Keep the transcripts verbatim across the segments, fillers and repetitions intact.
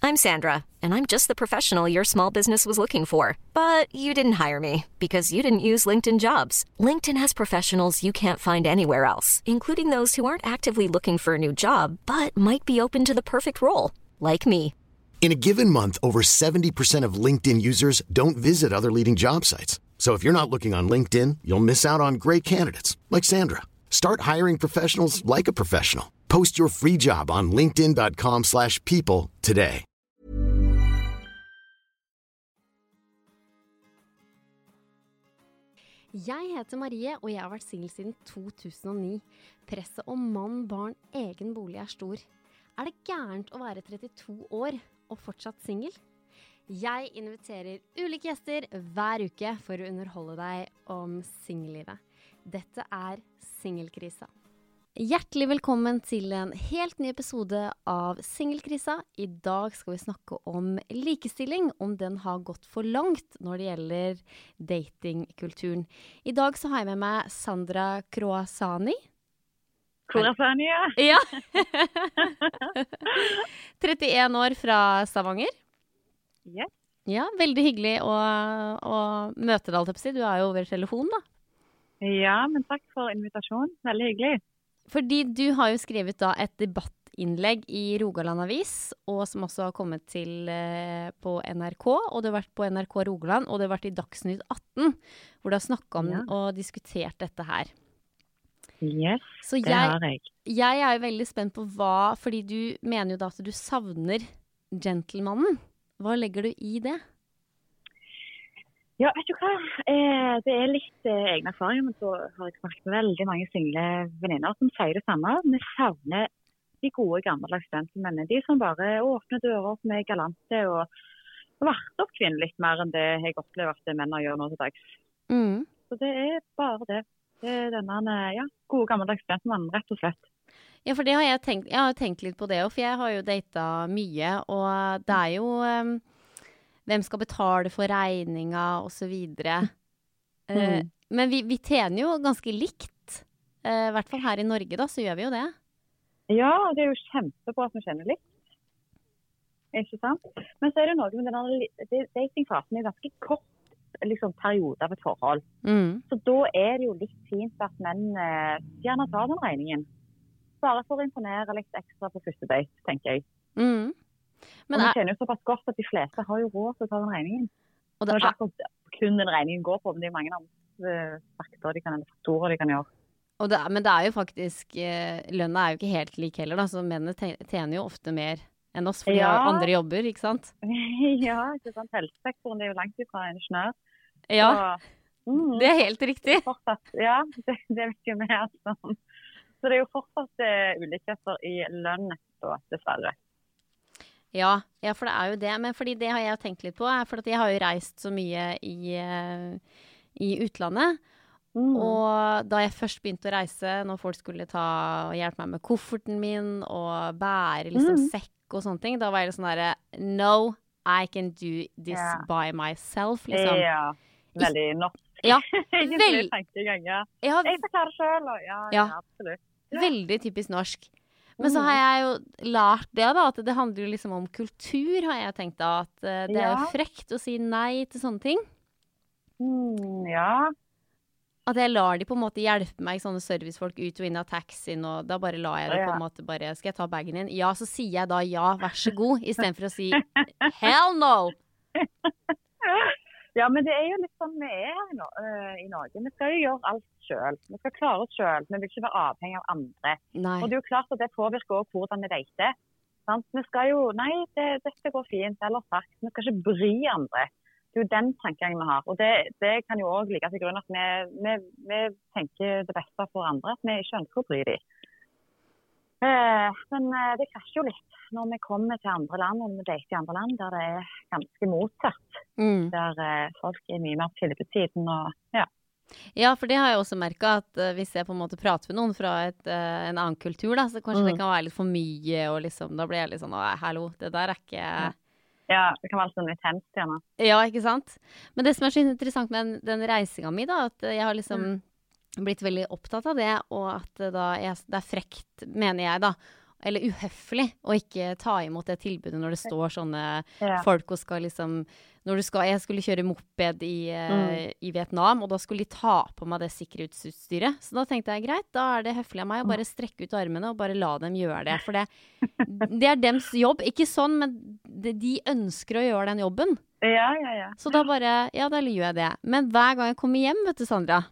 I'm Sandra, and I'm just the professional your small business was looking for. But you didn't hire me because you didn't use LinkedIn Jobs. LinkedIn has professionals you can't find anywhere else, including those who aren't actively looking for a new job, but might be open to the perfect role, like me. In a given month, over seventy percent of LinkedIn users don't visit other leading job sites. So if you're not looking on LinkedIn, you'll miss out on great candidates like Sandra. Start hiring professionals like a professional. Post your free job on linkedin.com slash people today. Jeg heter Marie, og jeg har vært single siden to tusen og ni. Presset om mann, barn, egen bolig er stor. Er det gærent å være trettito år og fortsatt single? Jeg inviterer ulike gjester hver uke for å underholde deg om singellivet. Dette er Singelkrisa. Hjertelig velkommen til en helt ny episode av Singelkrisa. I dag skal vi snakke om likestilling, om den har gått for langt når det gjelder datingkulturen. I dag så har jeg med meg Sandra Croasani. Croasani, ja. Ja. trettien år fra Stavanger. Yes. Ja, veldig hyggelig å, å møte deg, alt jeg på å si. Du er jo over telefon, da. Ja, men takk for invitasjonen. Veldig hyggelig. Fordi du har jo skrevet da et debattinnlegg i Rogaland Avis, og som også har kommet til eh, på N R K, og du har vært på N R K Rogaland, og du har vært i Dagsnytt atten, hvor du har snakket om Ja. og diskutert dette her. Yes, Så det jeg, har jeg. jeg er jo veldig spent på hva, fordi du mener jo da at du savner gentlemannen. Hva legger du i det? Ja, vet du hva? Eh, det er litt eh, egne erfaringer, men så har jeg snakket med veldig mange single venninner som sier det samme. Vi savner de gode gammeldags gentlemennene, de som bare åpner dører som er galante og varter opp kvinner litt mer enn det jeg opplever at mennene gjør nå til dags. Mm. Så det er bare det. Det er denne ja, gode gammeldags gentlemannen, rett og slett. Ja, for det har jeg tenkt, jeg har tenkt litt på det også, for jeg har jo datet mye, og det er jo um, hvem skal betale for regninga og så videre. Mm. Uh, men vi, vi tjener jo ganske likt, uh, i hvert fall her i Norge da, så gjør vi jo det. Ja, det er jo kjempebra at vi kjenner litt. Ikke sant? Men så er det noe med denne datingfasen er ganske kort liksom, periode av et forhold. Mm. Så da er det jo litt fint at menn uh, gjerne tar den regningen. Bare for å imponere litt ekstra på første date, tenker jeg. Mm. Men og vi er... kjenner jo såpass godt at de fleste har jo råd til å ta den regningen. Og det er er ikke kun den regningen går på, men det er mange andre faktorer de kan, eller faktorer de kan gjøre. Og det er, men det er jo faktisk, eh, lønna er jo ikke helt lik heller da, så mennene tjener jo ofte mer enn oss, for de ja. har andre jobber, ikke sant? Ja, ikke sant. Helsesektoren er jo langt ifra en snør. Ja, så, mm, det er helt riktig. Fortsatt, ja, det, det vet jo vi altså. Så det er jo fortsatt uh, ulikheter i lønn, så, dessverre. Ja, ja, for det er jo det. Men fordi det har jeg tenkt litt på, for jeg har jo reist så mye i, uh, i utlandet. Mm. Og da jeg først begynte å reise, når folk skulle ta og hjelpe meg med kofferten min, og bære liksom mm. sekk og sånne ting, da var jeg sånn der, no, I can do this yeah. by myself, liksom. Ja, veldig norsk. Ja, vel... ja. Ja, jeg får klare det selv, og ja, ja, ja, absolutt. Ja. Veldig typisk norsk. Men så har jeg jo lært det da, at det handler jo liksom om kultur, har jeg tenkt da, at uh, det ja. er jo frekt å si nei til sånne ting. Mm, ja. At jeg lar de på en måte hjelpe meg, sånne servicefolk ut og inn av taxien, og da bare lar jeg det på en måte bare, skal jeg ta bagen din? Ja, så sier jeg da ja, vær så god, i stedet for å si hell no! Ja, men det er jo litt sånn vi er no, uh, i Norge. Vi skal jo gjøre alt selv. Vi skal klare oss selv. Vi vil ikke være avhengig av andre. Nei. Og det er jo klart at det påvirker også hvordan vi dater. Sant? Vi skal jo, nei, det, dette går fint, eller sagt. Vi skal ikke bry andre. Det er jo den tankegangen vi har. Og det, det kan jo også ligge til grunn at vi, vi, vi tenker det beste for andre. At vi ikke ønsker å bry dem. Uh, men uh, det krasjer jo litt når vi kommer til andre land, og vi dater i andre land, der det er ganske motsatt. Mm. Der uh, folk er mye mer tilbudssiden og ja. Ja, for det har jeg også merket at uh, hvis jeg på en måte prater med noen fra et, uh, en annen kultur, da, så kanskje mm. det kan være litt for mye, og liksom, da blir jeg litt sånn, hallo, det der er ikke... Ja. ja, det kan være sånn litt hemst gjerne. Ja, ikke sant? Men det som er så interessant med den, den reisingen min, da, at jeg har liksom mm. blitt veldig opptatt av det, og at da jeg, det er frekt, mener jeg da, eller uhøflig å ikke ta imot det tilbudet når det står sånne Ja. folk og skal liksom, når du skal, jeg skulle kjøre moped i, eh, Mm. i Vietnam, og da skulle de ta på meg det sikkerhetsutstyret. Så da tenkte jeg, greit, da er det høflig av meg å bare strekke ut armene og bare la dem gjøre det. For det, det er dems jobb. Ikke sånn, men de, de ønsker å gjøre den jobben. Ja, ja, ja. Så da bare, ja, da gjør jeg det. Men hver gang jeg kommer hjem, vet du, Sandra,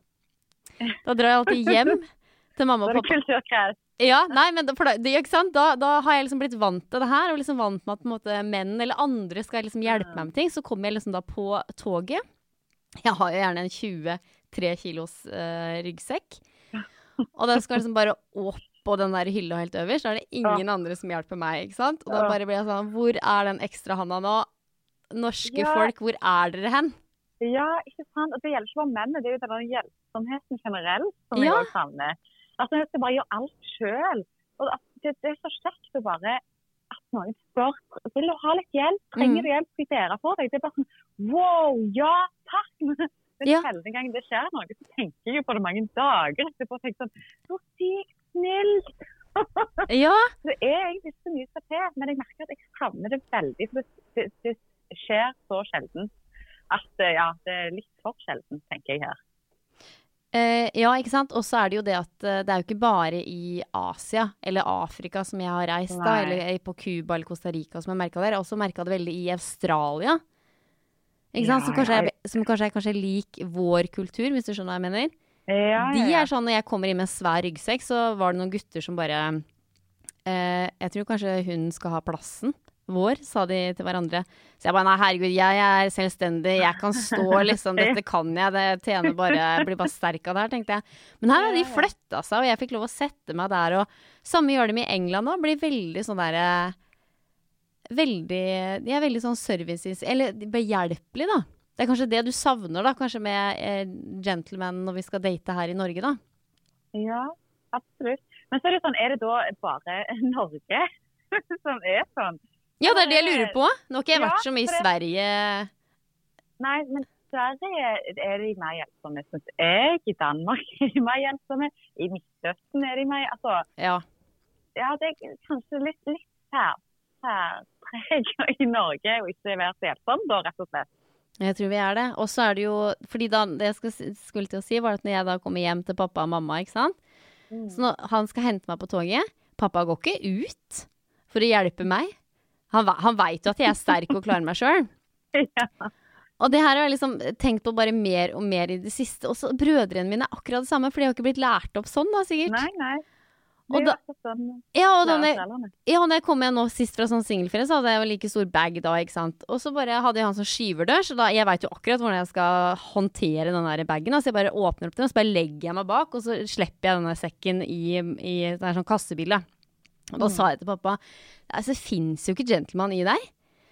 da drar jeg alltid hjem til mamma Så og er det pappa. kulturkrets. Ja, nei, men da, for da, det, ikke sant? Da, da har jeg liksom blitt vant til det her, og liksom vant med at på en måte, menn eller andre skal liksom hjelpe meg med ting. Så kommer jeg liksom da på toget. Jeg har jo gjerne en tjuetre kilos uh, ryggsekk. Og da skal jeg liksom bare opp på den der hylla helt øverst. Da er det ingen andre som hjelper meg, ikke sant? Og da bare blir jeg sånn, hvor er den ekstra handa nå? Norske Ja. folk, hvor er dere hen? Ja, ikke sant. Og det gjelder ikke bare mennene, det er jo den hjelpsomheten generelt som jeg Ja. også savner. Altså, jeg skal bare gjøre alt selv. Og at det, det er så kjekt å bare at noen spør, vil du ha litt hjelp? Trenger du hjelp? Skal jeg bære for deg? Det er bare sånn, wow, ja, takk. Men det Ja. er sjelden gang det skjer noe, så tenker jeg jo på det mange dager etterpå og tenker sånn, så sykt snilt. Ja, Det er egentlig ikke så mye skal til, men jeg merker at jeg savner det veldig, for det, det, det skjer så sjelden. At eh, ja, det er litt for sjelden, tenker jeg her. Eh, ja, ikke sant? Og så er det jo det at eh, det er jo ikke bare i Asia eller Afrika som jeg har reist da, Nei. eller eh, på Cuba eller Costa Rica som jeg merket det. Jeg har også merket det veldig i Australia. Ikke sant? Ja, Som kanskje, ja. er, som kanskje er kanskje lik vår kultur, hvis du skjønner hva jeg mener. Ja, De ja, ja. er sånn, når jeg kommer inn med en svær ryggsekk, så var det noen gutter som bare eh, jeg tror kanskje hun skal ha plassen vår, sa de til hverandre. Så jeg bare, nei herregud, jeg er selvstendig, jeg kan stå liksom, dette kan jeg, det tjener bare, jeg blir bare sterk av det her, tenkte jeg. Men her har de flyttet seg, og jeg fikk lov å sette meg der, og samme gjør de i England også, blir veldig sånn der, veldig, de er veldig sånn services, eller behjelpelig da. Det er kanskje det du savner da, kanskje med eh, gentleman når vi skal date her i Norge da. Ja, absolutt. Men så er det sånn, er det da bare Norge som er sånn? Ja, det er det jeg lurer på. Nå har ikke jeg Ja, vært så mye i for det- Sverige. Nei, men Sverige er de mer hjelpsomme, synes jeg. I Danmark er de mer hjelpsomme. I Midtøsten er de mer, altså, Ja. ja, det er kanskje litt, litt sær, særpreg i Norge, og ikke være så hjelpsom da, rett og slett. Jeg tror vi er det. Og så er det jo, fordi da, det jeg skal, si- skulle til å si, var at når jeg da kommer hjem til pappa og mamma, ikke sant? Så når han skal hente meg på toget, pappa går ikke ut for å hjelpe meg. Han, ve- han vet jo at jeg er sterk og klarer meg selv. Ja. Og det her har jeg liksom tenkt på bare mer og mer i det siste. Og så brødrene mine er akkurat det samme, for de har ikke blitt lært opp sånn da, sikkert. Nei, nei. Det Og er jo da- akkurat sånn, Ja, og da lærer når jeg- foreldrene. ja, når jeg kom igjen nå sist fra sånn singelferie, så hadde jeg jo like stor bag da, ikke sant? Og så bare hadde jeg han som skyverdør, så da, jeg vet jo akkurat hvordan jeg skal håndtere den der bagen, da. Så jeg bare åpner opp den, og så bare legger jeg meg bak, og så slipper jeg denne sekken i, i det er sånn kassebilde. Og da sa jeg til pappa, altså, det finnes jo ikke gentleman i deg.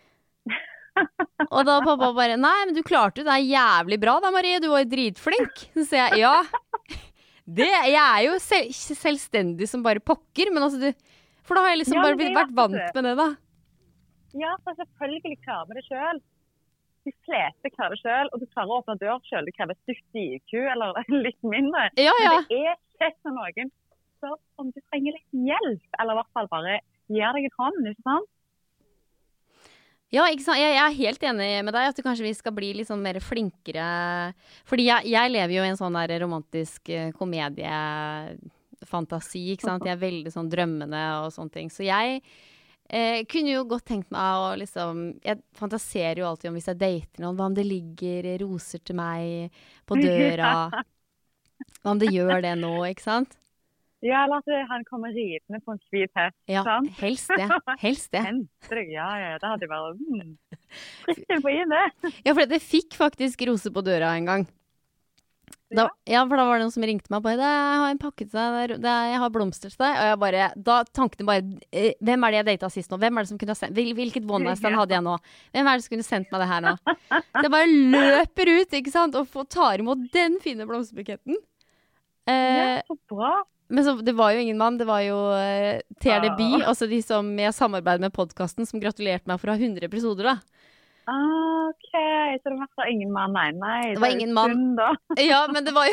Og da pappa bare, nei, men du klarte jo det er jævlig bra da, Marie, du var jo dritflink. Så sier jeg, ja, det, jeg er jo selv, selvstendig som bare pokker, men altså du, for da har jeg liksom Ja, bare men det er blitt, vært jo vant akkurat med det da. Ja, for selvfølgelig klarer vi det selv. De fleste klarer det selv, og du klarer å åpne dør selv. Det krever stygt I Q, eller litt mindre. Ja, ja. Men det er kjekt når noen spør om du trenger litt hjelp, eller i hvert fall bare gir deg en hånd, ikke sant? Ja, ikke sant? Jeg, jeg er helt enig med deg at du kanskje vi skal bli litt sånn mer flinkere. Fordi jeg, jeg lever jo i en sånn der romantisk eh, komediefantasi, ikke sant? Jeg er veldig sånn drømmende og sånne ting. Så jeg eh, kunne jo godt tenkt meg å liksom, jeg fantaserer jo alltid om hvis jeg dater noen, hva om det ligger roser til meg på døra, hva om det gjør det nå, ikke sant? Ja, eller at han kommer ridende på en hvit hest, Ja, sant? helst det, helst det. Henter deg, ja, ja, det hadde vært mm, prikken på inn det. Ja, for det fikk faktisk roser på døra en gang. Da, ja, for da var det noen som ringte meg og bare, jeg har en pakke til deg, det er, jeg har blomster til deg, og jeg bare, da tankene bare, eh, hvem er det jeg datet sist nå? Hvem er det som kunne ha sendt, hvil, hvilket one night stand hadde jeg nå? Hvem er det som kunne sendt meg det her nå? Så jeg bare løper ut, ikke sant, og får, tar imot den fine blomsterbuketten. Eh, Ja, så bra. Men så, det var jo ingen mann, det var jo uh, T R D B, altså de som jeg samarbeider med podcasten, som gratulerte meg for å ha hundre episoder da. Ok, så det var ingen mann, nei, nei. Det var er jo ingen mann. synd, da. Ja, men det var jo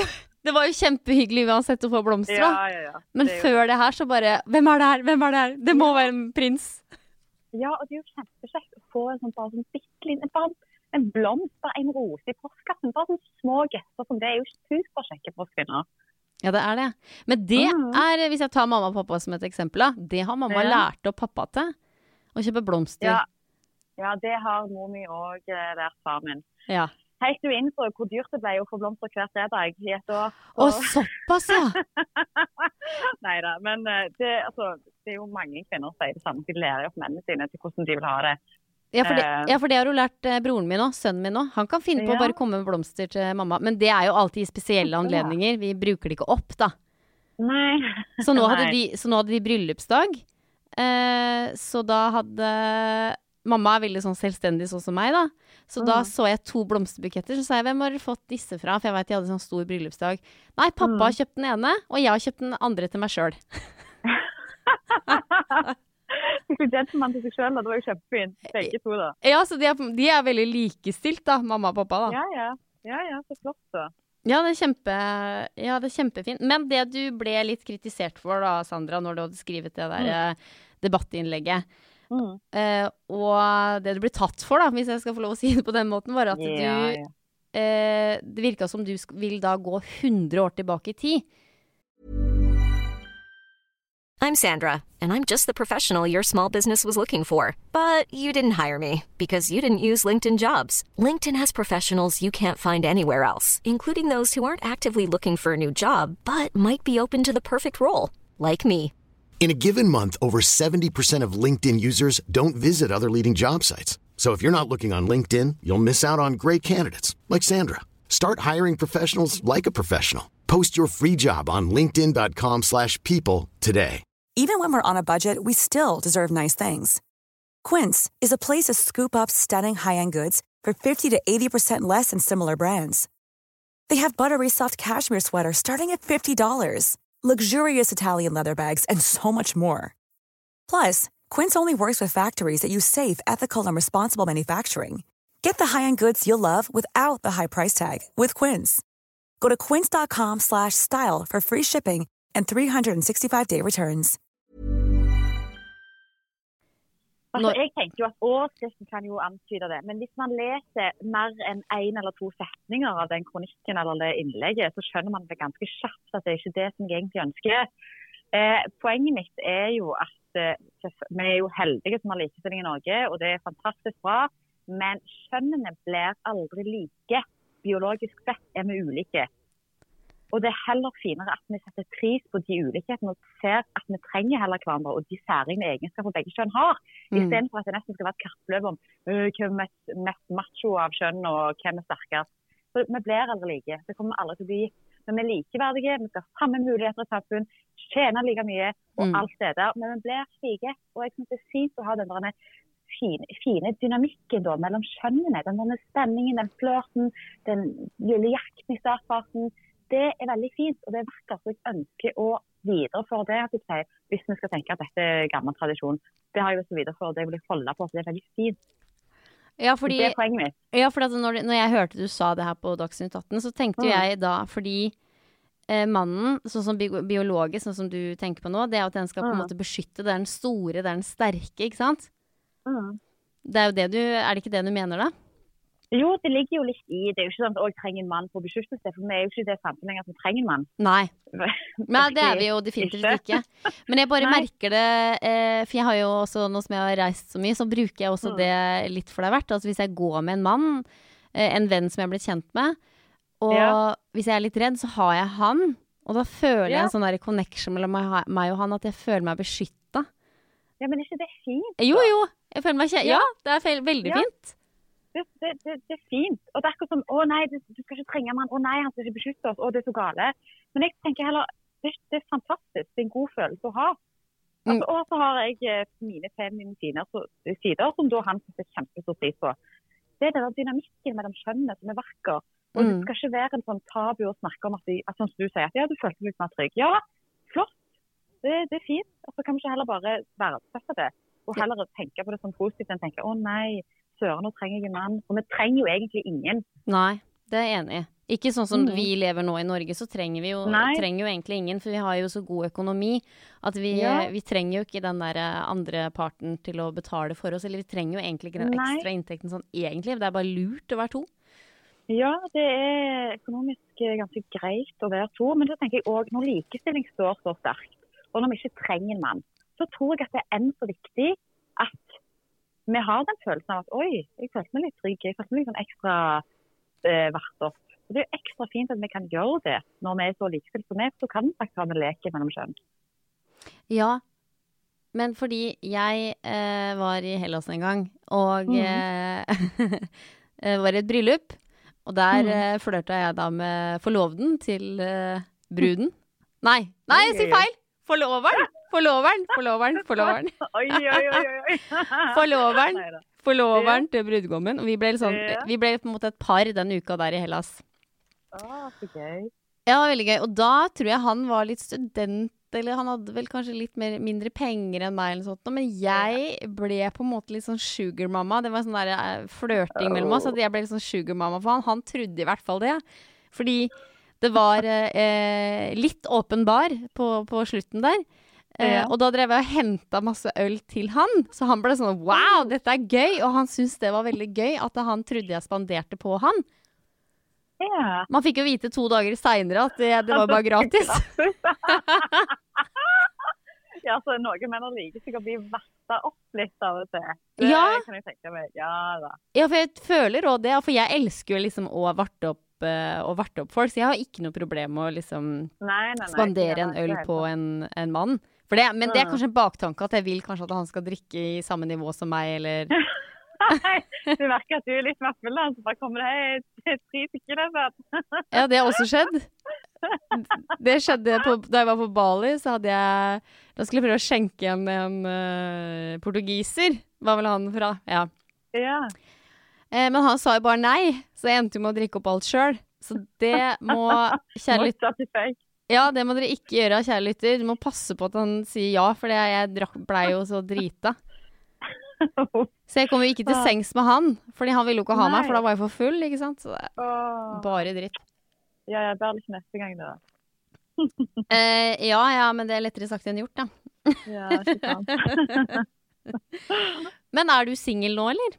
Det var jo kjempehyggelig uansett å få blomster da. Ja, ja, ja. Men det før det her så bare, hvem er det her? Hvem er det her? Det må Ja. være en prins. Ja, og det er jo kjempekjekt å få en sånn, bare sånn bitteliten, bare en blomst, bare en rose i postkassen, bare sånne små gester som det er jo superkjekke for oss kvinner. Ja, det er det. Men det Mhm. er, hvis jeg tar mamma og pappa som et eksempel da, det har mamma Ja. lært opp pappa til, å kjøpe blomster. Ja, ja det har mor mi også eh, vært far min. Ja. Helt du innså hvor dyrt det ble å få blomster hver fredag i et år. Å, så- såpass, ja. Neida, men eh, det, altså, det er jo mange kvinner som sier det samme. De lærer jo opp mennene sine til hvordan de vil ha det. Ja, for det, Eh. ja, for det har jo lært eh, broren min også, sønnen min også. Han kan finne på å Ja. bare komme med blomster til mamma. Men det er jo alltid i spesielle Ja. anledninger. Vi bruker det ikke opp, da. Nei. Så nå hadde Nei. de, så nå hadde de bryllupsdag. Eh, så da hadde mamma er veldig sånn selvstendig sånn som meg da. Så da Mm. så jeg to blomsterbuketter. Så sa jeg, hvem har dere fått disse fra? For jeg vet de hadde sånn stor bryllupsdag. Nei, pappa Mm. har kjøpt den ene, og jeg har kjøpt den andre til meg selv. Du kunne gentleman til seg selv, da. Det var jo kjempefint. Begge to da. Ja, så de er, de er veldig likestilt da, mamma og pappa da. Ja, ja. Ja, ja, så flott da. Ja, det er, kjempe, ja, det er kjempefint. Men det du ble litt kritisert for da, Sandra, når du hadde skrevet det der eh, debattinnlegget, Mm. eh, og det du ble tatt for da, hvis jeg skal få lov å si det på den måten, var at Ja, du, ja. eh, det virket som du sk- vil da gå hundre år tilbake i tid. I'm Sandra, and I'm just the professional your small business was looking for. But you didn't hire me because you didn't use LinkedIn Jobs. LinkedIn has professionals you can't find anywhere else, including those who aren't actively looking for a new job, but might be open to the perfect role, like me. In a given month, over seventy percent of LinkedIn users don't visit other leading job sites. So if you're not looking on LinkedIn, you'll miss out on great candidates like Sandra. Start hiring professionals like a professional. Post your free job on linkedin dot com slash people today. Even when we're on a budget, we still deserve nice things. Quince is a place to scoop up stunning high-end goods for fifty to eighty percent less than similar brands. They have buttery soft cashmere sweaters starting at fifty dollars, luxurious Italian leather bags, and so much more. Plus, Quince only works with factories that use safe, ethical, and responsible manufacturing. Get the high-end goods you'll love without the high price tag with Quince. Go to quince dot com slash style for free shipping and three sixty-five day returns. Altså, Når- jeg tenker jo at overskriften kan jo antyde det, men hvis man leser mer enn en eller to setninger av den kronikken eller det innlegget, så skjønner man det ganske kjapt at det er ikke det som jeg egentlig ønsker. Eh, poenget mitt er jo at eh, vi er jo heldige som har likestilling i Norge, og det er fantastisk bra, men kjønnene blir aldri like. Biologisk sett er vi ulike. Og det er heller finere at vi setter pris på de ulikhetene og ser at vi trenger heller hverandre og de særegne egenskaper begge kjønn har. I Mm. stedet for at det nesten skal være et kappløp om øh, hvem er mest, mest macho av kjønn og hvem er sterkere. Så vi blir aldri like. Det kommer alle til å bli. Men vi er likeverdige, vi skal ha samme muligheter i samfunn, tjene like mye og Mm. alt det der. Men vi blir like. Og jeg synes det er fint å ha den der fine, fine dynamikken da, mellom kjønnene. Den der spenningen, den flørten, den lille jakten i startfasen. Det er veldig fint, og det er vakkert. Så jeg ønsker å videreføre det, at jeg sier, hvis vi skal tenke at dette er gammel tradisjon. Det har jeg lyst til å videreføre, det vil jeg holde på, så det er veldig fint. Ja, fordi, Det er poenget mitt. ja, for at når, når jeg hørte du sa det her på Dagsnytt atten, så tenkte Mm. jeg da, fordi eh, mannen, sånn som bi biologisk, sånn som du tenker på nå, det er at den skal på en Mm. måte beskytte, det er den store, det er den sterke, ikke sant? Mm. Det er jo det du, er det ikke det du mener da? Jo, det ligger jo litt i, det er jo ikke sånn at jeg trenger en mann på beskyttelse, for vi er jo ikke i det samfunnet at vi trenger en mann. Nei. Nei, det er vi jo definitivt ikke. Men jeg bare Nei. merker det, eh, for jeg har jo også, nå som jeg har reist så mye, så bruker jeg også Mm. det litt for det er verdt. Altså hvis jeg går med en mann, eh, en venn som jeg har blitt kjent med, og Ja. hvis jeg er litt redd, så har jeg han. Og da føler jeg Ja. en sånn der connection mellom meg, meg og han, at jeg føler meg beskyttet. Ja, men er ikke det fint? Jo, da? jo, jeg føler meg kjent. Ja, Ja. det er fel- veldig Ja. fint. Det, det, det, det er fint. Og det er akkurat som, å nei, du, du skal ikke trenge en mann, å nei, han skal ikke beskytte oss, å det er så gale. Men jeg tenker heller, det, det er fantastisk, det er en god følelse å ha. Altså, Mm. og så har jeg eh, mine feminine sider, så- sider som da han setter kjempestor pris på. Det er den der dynamikken mellom kjønnene som er vakker. Og Mm. det skal ikke være en sånn tabu å snakke om at, de, at sånn som du sier, at ja, du følte deg litt mer trygg. Ja, flott. Det, det er fint. Og så kan vi ikke heller bare verdsette det. Og heller tenke på det som positivt enn tenke, å nei, søren, nå trenger jeg en mann. For vi trenger jo egentlig ingen. Nei, Det er jeg enig i. Ikke sånn som Mm. vi lever nå i Norge, så trenger vi jo, Nei. trenger jo egentlig ingen, for vi har jo så god økonomi at vi, Ja. vi trenger jo ikke den der andre parten til å betale for oss, eller vi trenger jo egentlig ikke den Nei. ekstra inntekten sånn egentlig. Det er bare lurt å være to. Ja, det er økonomisk eh, ganske greit å være to, men så tenker jeg også, når likestilling står så sterkt, og når vi ikke trenger en mann, så tror jeg at det er enn så viktig at vi har den følelsen av at, oi, jeg følte meg litt trygg, jeg følte meg litt sånn ekstra eh, verdt opp. Og det er jo ekstra fint at vi kan gjøre det når vi er så likestilt som vi, så kan vi faktisk ha en leke mellom kjønn. Ja, men fordi jeg eh, var i Hellas en gang, og Mhm. eh, var i et bryllup, og der Mhm. eh, flørta jeg da med forloveden til eh, bruden. Nei, nei, jeg sier Oi, oi, oi. feil! Forloveren, forloveren, forloveren, forloveren. Oi, oi, oi, oi, oi. Forloveren, Neida. forloveren til brudgommen. Og vi ble, sånn, Ja. vi ble på en måte et par den uka der i Hellas. Å, så gøy. Ja, veldig gøy. Og da tror jeg han var litt student, eller han hadde vel kanskje litt mer, mindre penger enn meg, eller sånt, men jeg ble på en måte litt sånn sugar mamma. Det var sånn der eh, flørting mellom oss, at jeg ble litt sånn sugar mamma for han. Han trodde i hvert fall det. Fordi det var eh, litt åpen bar på, på slutten der. Eh, Ja. og da drev jeg og hentet masse øl til han. Så han ble sånn, wow, dette er gøy. Og han syntes det var veldig gøy at han trodde jeg spanderte på han. Ja. Man fikk jo vite to dager senere at det, det var bare gratis. Ja, så noen menn liker sikkert å bli verta opp litt av og til. Det Ja. kan jeg tenke meg. Ja da. Ja, for jeg føler også det, for jeg elsker jo liksom å varte opp, eh, å varte opp folk, så jeg har ikke noe problem med å liksom Nei, nei, nei. spandere Ja, en det er øl helt på sant. en, en mann. For det, men det er Mm. kanskje en baktanke at jeg vil kanskje at han skal drikke i samme nivå som meg, eller... Nei, du merker at du er litt mer full, så bare kommer det hei, tre stykker der. Ja, det har også skjedd. Det skjedde på, da jeg var på Bali, så hadde jeg, da skulle jeg prøve å skjenke en, en uh, portugiser, var vel han fra, ja. Ja. Eh, men han sa jo bare nei, så jeg endte jo med å drikke opp alt selv. Så det må, kjære lytter, Måtte at du fikk. ja, det må dere ikke gjøre, kjære lytter. Du må passe på at han sier ja, for det, jeg drakk, ble jo så drita. Så jeg kom jo ikke til sengs med han, fordi han ville jo ikke ha meg, Nei. for da var jeg for full, ikke sant? Så det er Åh. bare dritt. Ja, jeg bærer litt neste gang da. Eh, ja, ja, men det er lettere sagt enn gjort, da. Ja, ikke sant. Men er du single nå, eller?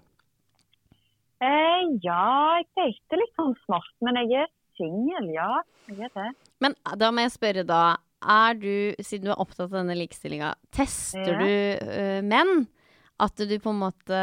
eh, ja, jeg tenkte litt sånn smart, men jeg er single, ja. Jeg er det. Men da må jeg spørre da, er du, siden du er opptatt av denne likestillingen, tester Ja. du eh, menn? At du på en måte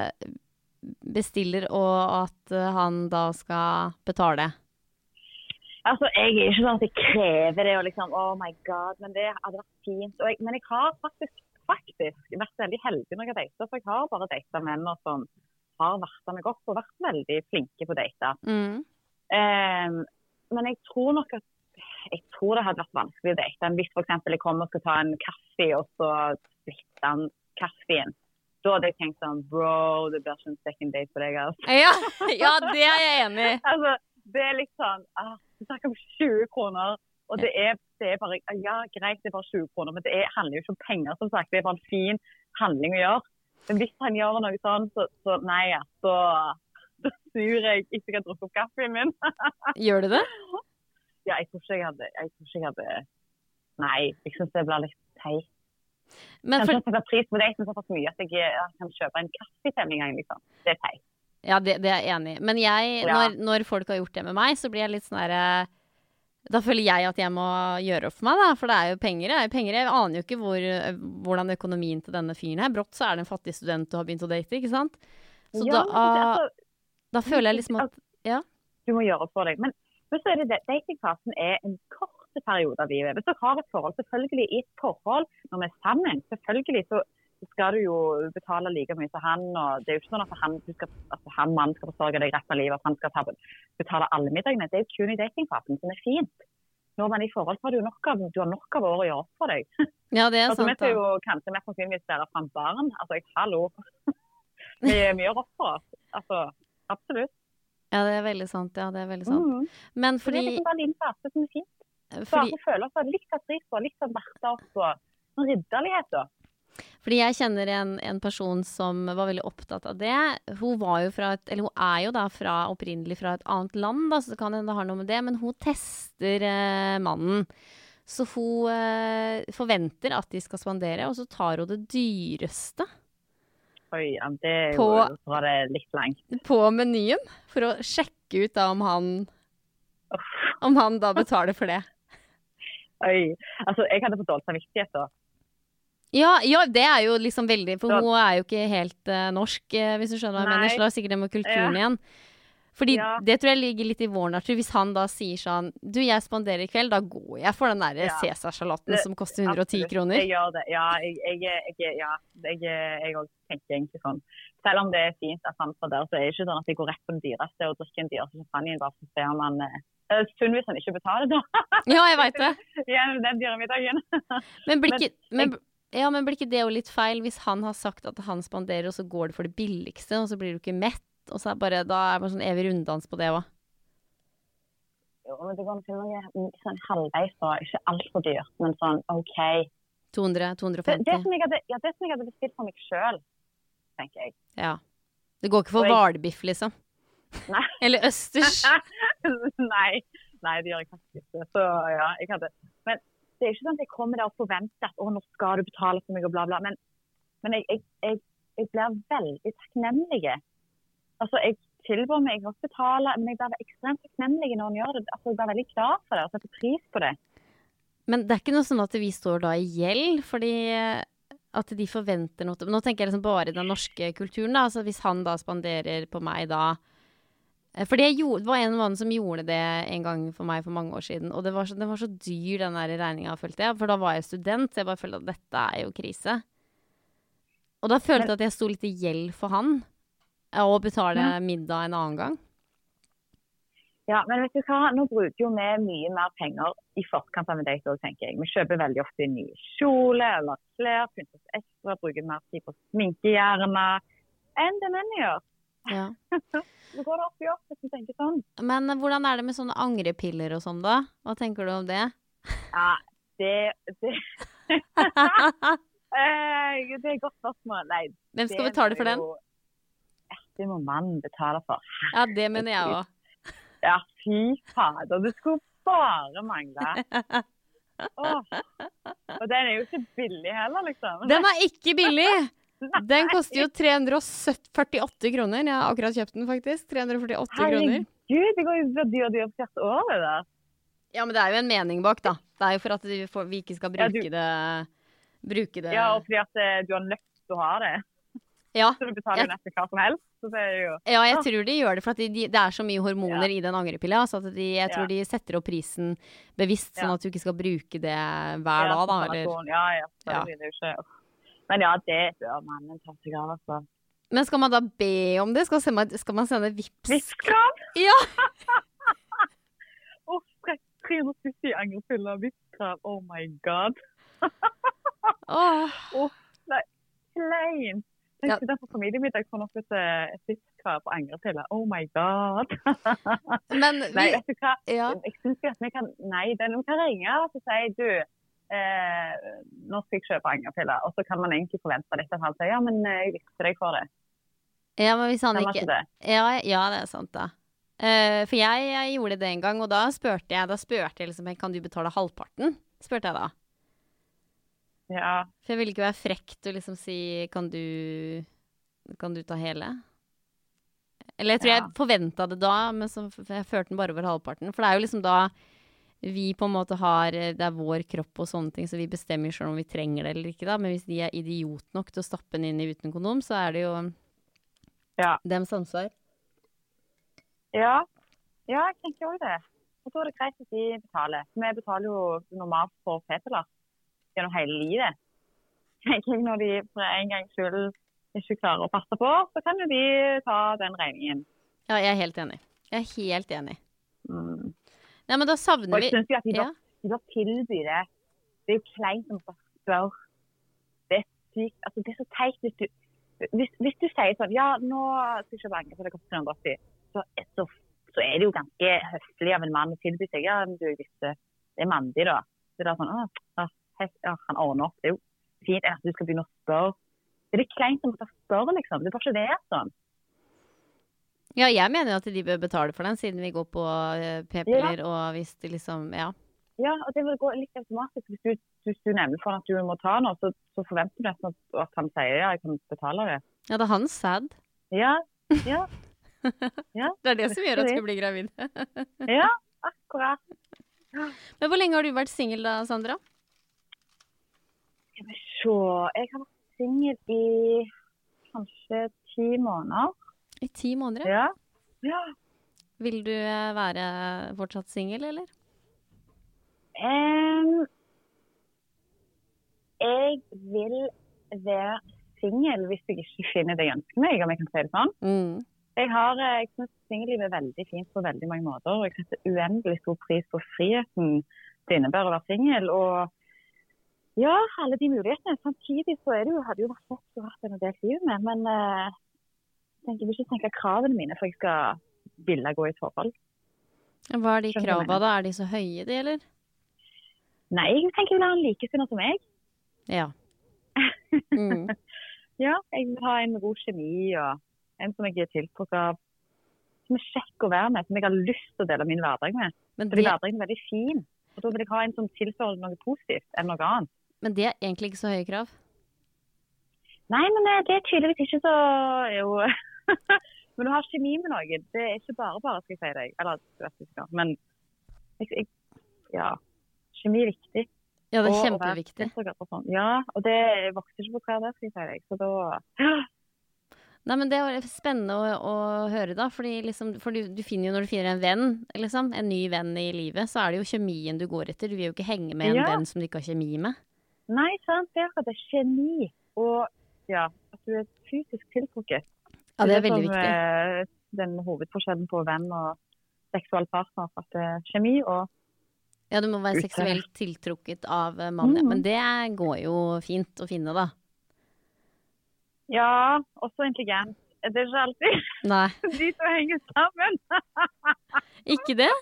bestiller, og at eh, han da skal betale? Altså, jeg er ikke sånn at jeg krever det, og liksom, oh my god, men det hadde vært fint. Og jeg, men jeg har faktisk, faktisk vært veldig heldig når jeg har datet, for jeg har bare datet menn som har vært meg opp og vært veldig flinke på å date. Mm. Um, men jeg tror nok at jeg tror det hadde vært vanskelig å date. Hvis for eksempel jeg kommer og skal ta en kaffe, og så splitter han kaffen. Da hadde jeg tenkt sånn, bro, det blir ikke en second date for deg, altså. Ja, ja, det er jeg enig i. Altså, det er litt sånn, ah, vi snakker om tjue kroner, og det er, det er bare, ja, greit, det er bare tjue kroner, men det er, handler jo ikke om penger, som sagt. Det er bare en fin handling å gjøre. Men hvis han gjør noe sånn, så, så nei, ja, så, så snur jeg ikke jeg har drukket opp kaffen min. Gjør du det? Ja, jeg tror ikke jeg hadde, jeg tror ikke jeg hadde, nei, jeg synes det blir litt teit. Men Kanskje for, jeg setter pris på det som såpass mye at jeg, jeg kan kjøpe en kaffe til en gang, liksom. Det er teit. ja, det, det er jeg enig i. Men jeg, Ja. når, når folk har gjort det med meg, så blir jeg litt sånn der, eh, da føler jeg at jeg må gjøre opp for meg, da. For det er jo penger. Det er jo penger. Jeg aner jo ikke hvor, hvordan økonomien til denne fyren her. Brått så er det en fattig student du har begynt å date, ikke sant? Så Ja, da, men det, altså, da føler jeg liksom at, ja. du må gjøre opp for deg. Men, men så er det det, datingfasen er en kort periode av livet. Hvis dere har et forhold, selvfølgelig i et forhold, når vi er sammen, selvfølgelig så skal du jo betale like mye til han, og det er jo ikke sånn at han, du skal, altså, han mann skal forsørge deg resten av livet, at han skal ta, betale alle middagene. Det er jo kun i datingfasen som er fint. Når man er i forhold, så har du, nok av, du har nok av år å gjøre opp for deg. Ja, det er Altså, vi sant, skal da. jo kanskje mest sannsynligvis være fram barn. Altså, jeg hallo. Vi er mye opp for oss. Altså, absolutt. Ja, det er veldig sant. Ja, det er veldig sant. Mhm. Men Så det er fordi, liksom bare en liten fase som er fint. fordi Bare føle oss litt av pris på, litt av verta opp på. Sånn ridderlighet da. Fordi jeg kjenner en, en person som var veldig opptatt av det. Hun var jo fra et, eller hun er jo da fra, opprinnelig fra et annet land, da, så det kan hende det har noe med det, men hun tester eh, mannen. Så hun eh, forventer at de skal spandere, og så tar hun det dyreste. Oi, ja, det er på, jo fra det litt langt. På menyen, for å sjekke ut da om han, om han da betaler for det. Oi, altså jeg hadde fått dårlig samvittighet da. Ja, ja, det er jo liksom veldig, for hun er jo ikke helt uh, norsk, uh, hvis du skjønner hva jeg mener, så det er sikkert det med kulturen ja. igjen. Fordi ja. det tror jeg ligger litt i vår natur. Hvis han da sier sånn, du, jeg spanderer i kveld, da går jeg for den der ja. Cæsar-salaten som koster hundre og ti kroner. Jeg gjør det, ja, jeg, jeg, jeg, ja, jeg, jeg også tenker egentlig sånn. Selv om det er fint at han spanderer, så er det ikke sånn at jeg går rett på den dyreste og drikker en dyreste champagne, bare for å se om han... Det er synd hvis han ikke betaler da. Ja, jeg vet det. Ja, den dyre middagen. Men blir ikke, men, ja, men blir ikke det jo litt feil hvis han har sagt at han spanderer, og så går det for det billigste, og så blir du ikke mett, og så er bare, da er det bare sånn evig runddans på det også. Jo, men det går til noe sånn halvveis da, ikke alt for dyrt, men sånn, ok. to hundre, to hundre og femti. Det, det, som jeg hadde, ja, det som jeg hadde bestilt for meg selv, tenker jeg. Ja. Det går ikke for hvalbiff, liksom. Nei. Eller østers. nei, nei, det gjør jeg faktisk ikke. Så ja, jeg hadde... Men det er ikke sånn at jeg kommer der og forventer at, å, nå skal du betale for meg og bla bla, men, men jeg, jeg, jeg, jeg blir veldig takknemlig. Altså, jeg tilbyr meg å betale, men jeg blir ekstremt takknemlig når han gjør det. Altså, jeg blir veldig glad for det, og setter pris på det. Men det er ikke noe sånn at vi står da i gjeld, fordi at de forventer noe. Nå tenker jeg liksom bare den norske kulturen da, altså hvis han da spanderer på meg da, for det var en mann som gjorde det en gang for meg for mange år siden, og det var så, det var så dyr den der regningen, følte jeg, for da var jeg student, så jeg bare følte at dette er jo krise. Og da følte jeg at jeg sto litt i gjeld for han, og betale ja. middag en annen gang. Ja, men vet du hva, nå bruker jo vi mye mer penger i forkant av en date også, tenker jeg. Vi kjøper veldig ofte en ny kjole, eller klær, pyntes ekstra, bruker mer tid på sminkehjerne, enn det menn gjør. Ja. Nå går det opp i opp, hvis du tenker sånn. Men hvordan er det med sånne angrepiller og sånn da? Hva tenker du om det? Ja, det... det... det er et godt spørsmål. Nei, hvem skal betale for den? Ja, det må mannen betale for. Ja, det mener jeg også. Ja, fy fader, det skulle bare mangle. Åh. Og den er jo ikke billig heller, liksom. Den er ikke billig! Den koster jo tre hundre og førtiåtte kroner. Jeg har akkurat kjøpt den faktisk. tre hundre og førtiåtte kroner. Herregud, det går jo så dyr og dyr hvert år, det der. Ja, men det er jo en mening bak, da. Det er jo for at vi, får, vi ikke skal bruke, ja, du... det, bruke det. Ja, og fordi at uh, du har nødt til å ha det. Ja. Så du betaler jo jeg... nesten hva som helst. Så det er jo... Ja, jeg tror de gjør det, for at de, de, det er så mye hormoner ja. i den angrepilla, så at de, jeg tror ja. de setter opp prisen bevisst, sånn at du ikke skal bruke det hver ja, dag, da. Eller... Ja, ja, så ja. Blir det jo ikke... Men ja, det bør mannen ta seg av, altså. Men skal man da be om det? Skal, skal man sende vips? Vipskrav? Ja! Åh, oh, tre hundre sytti angrepiller, vipskrav, oh my god. Åh. oh. oh, nei, klein. Tenk ja. du den på familiemiddag for noe et, et vipskrav på angrepiller, oh my god. Men vi... Nei, vet du hva? Ja. Jeg synes at vi kan, nei, det er noen kan ringe og si, du... Eh, nå skal jeg kjøpe angrepiller, og så kan man egentlig forvente litt at han sier, ja, men jeg visste deg for det. Ja, men hvis han ikke... Det. Ja, ja, det er sant da. Uh, for jeg, jeg gjorde det en gang, og da spurte jeg, da spurte jeg liksom, kan du betale halvparten? Spurte jeg da. Ja. For jeg ville ikke være frekt og liksom si, kan du, kan du ta hele? Eller jeg tror ja. jeg forventet det da, men så jeg førte den bare over halvparten. For det er jo liksom da... Vi på en måte har, det er vår kropp og sånne ting, så vi bestemmer selv om vi trenger det eller ikke da, men hvis de er idiot nok til å stappe den inn i uten kondom, så er det jo ja. dem samsvar. Ja. ja, jeg tenker også det. Og så er det greit at de betaler. Vi betaler jo normalt for p-piller gjennom hele livet. Tenker jeg når de for en gang selv ikke klarer å passe på, så kan jo de ta den regningen. Ja, jeg er helt enig. Jeg er helt enig. Mm. Ja, men da savner vi... Og jeg synes jo at de, ja. da, de da tilbyr det. Det er jo kleint som å spørre. Det er sykt. Altså, det er så teit hvis du... Hvis, hvis du sier sånn, ja, nå skal jeg kjøpe anker, så det koster tre hundre og åtti, så, så, så er det jo ganske høflig av en mann å tilby seg. Ja, men du visste, det er mandig da. Så det er sånn, å, å, han ordner opp. Det er jo, fint enn at du skal begynne å spørre. Det er litt kleint å måtte spørre, liksom. Det er bare ikke det sånn. Ja, jeg mener jo at de bør betale for den, siden vi går på uh, p-piller, ja. Og hvis de liksom, ja. Ja, og det vil gå litt automatisk. Hvis du, hvis du nevner for at du må ta noe, så, så forventer du nesten at, at han sier, ja, jeg kan betale det. Ja, det er hans sad. Ja, ja. ja. Det er det som gjør at du blir gravid. Ja, akkurat. Men hvor lenge har du vært single da, Sandra? Skal vi se, jeg har vært single i kanskje ti måneder. I ti måneder? Ja. Ja. Vil du være fortsatt single, eller? Um, jeg vil være single hvis jeg ikke finner det jeg ønsker meg, om jeg kan si det sånn. Mm. Jeg, har, jeg synes singellivet er veldig fint på veldig mange måter, og jeg setter uendelig stor pris på friheten det innebærer å være single, og ja, alle de mulighetene. Samtidig så er det jo, hadde jo vært fett å ha en del liv med, men uh, jeg vil ikke tenke kravene mine for jeg skal ville gå i et forhold. Hva er de kravene da? Er de så høye de, eller? Nei, jeg tenker jeg vil ha en likesinne som meg. Ja. Mm. Ja, jeg vil ha en god kjemi, og en som jeg er tiltrukket av, som er kjekk å være med, som jeg har lyst til å dele min hverdag med. Men fordi det... hverdagen er veldig fin, og da vil jeg ha en som tilfører noe positivt enn noe annet. Men det er egentlig ikke så høye krav? Nei, men det er tydeligvis ikke så... Jo... Men å ha kjemi med noen, det er ikke bare bare, skal jeg si deg. Eller, du vet ikke, men jeg, jeg, ja, kjemi er viktig. Ja, det er og, kjempeviktig. Og sånn. Ja, og det vokser ikke på hver dag, skal jeg si deg. Så da... Nei, men det er spennende å, å høre da, fordi liksom, for du, du finner jo når du finner en venn, liksom, en ny venn i livet, så er det jo kjemien du går etter. Du vil jo ikke henge med en ja. venn som du ikke har kjemi med. Nei, sant, det er akkurat det. Kjemi, og ja, at du er fysisk tiltrukket. Ja, det er veldig viktig. Det er den hovedforskjellen på venn og seksuell partner, at det er kjemi og... Ja, du må være seksuelt tiltrukket av mannen, mm. men det går jo fint å finne da. Ja, også intelligent. Det er ikke alltid Nei. De som henger sammen. Ikke det?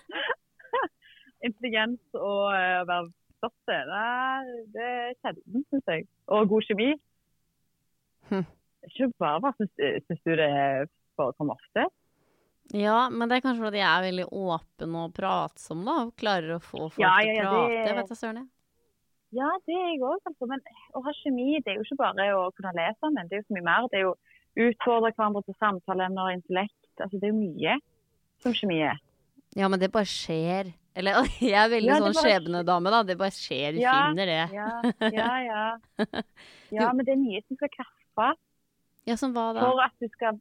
Intelligens og uh, være stoppe, det, det er sjelden, synes jeg. Og god kjemi. Hm. Ikke bare, hva synes, synes du det forekommer ofte? Ja, men det er kanskje fordi jeg er veldig åpen og pratsom da, og klarer å få folk ja, ja, ja, til å prate, det... vet jeg, Søren. Ja, det er jeg også, altså. Men å ha kjemi, det er jo ikke bare å kunne lese, men det er jo så mye mer. Det er jo utfordre hverandre til samtaleemner og intellekt. Altså, det er jo mye som kjemi er. Ja, men det bare skjer. Eller, jeg er veldig ja, sånn bare... skjebnedame da, det bare skjer, du ja, finner det. Ja, ja, ja. Ja, men det er mye som skal klaffe. Ja, som hva da? For at du skal...